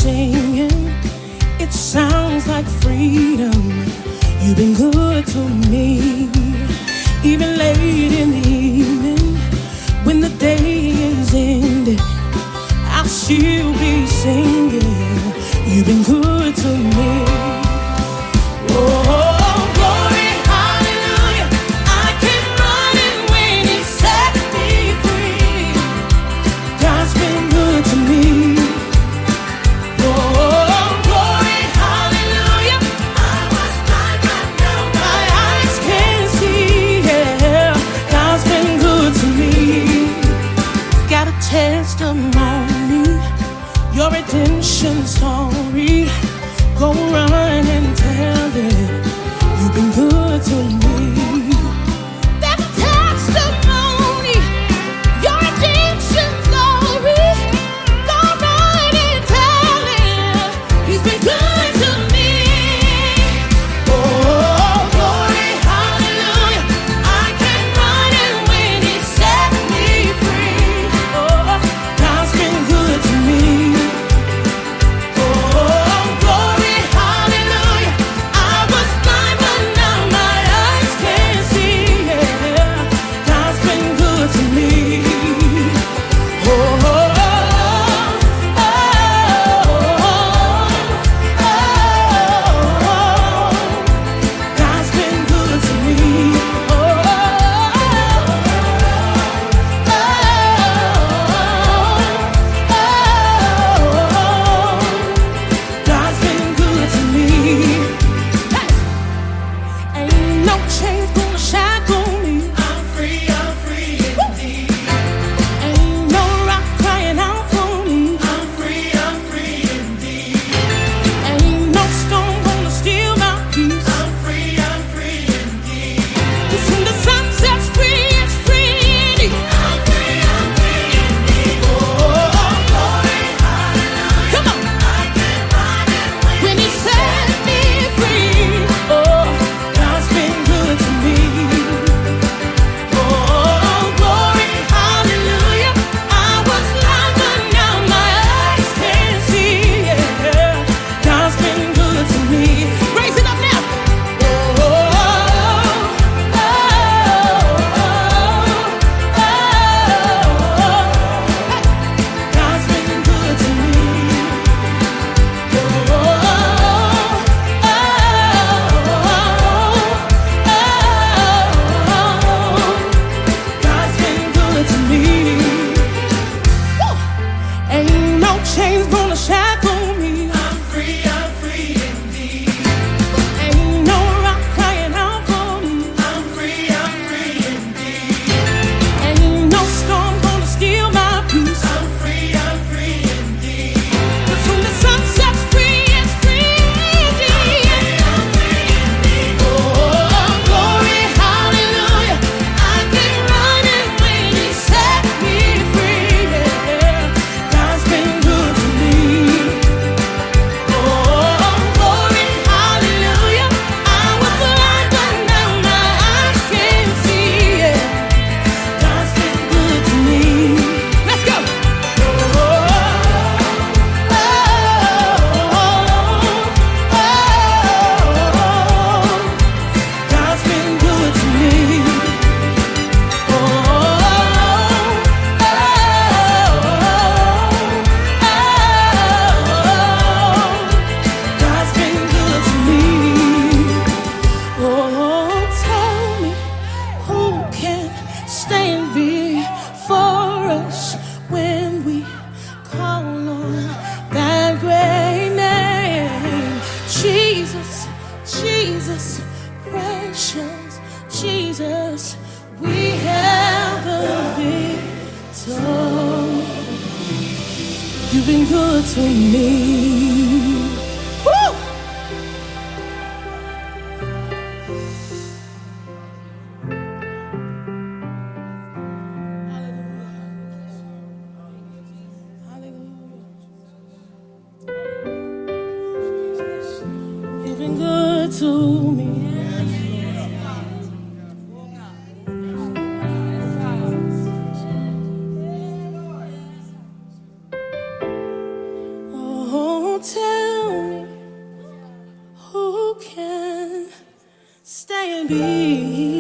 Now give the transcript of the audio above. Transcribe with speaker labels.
Speaker 1: singing, it sounds like freedom. You've been good to me, even late in the evening, when the day is ended, I'll still be singing. You've been good to me. Oh, glory, hallelujah. I can run in when He set me free. God's been good to me. Oh, glory, hallelujah. I was blind, but now my eyes can see. Yeah, God's been good to me. Got a testimony, your redemption story. Go run and tell it, you've been good to me. That's a testimony, your redemption story. Go run and tell it, He's been good to me. Oh, glory, hallelujah. I can run in when He set me free. Oh, God's been good to me. Jesus, we have the victory. You've been good to me. Woo! You've been good to me. Oh, tell me who can stay and be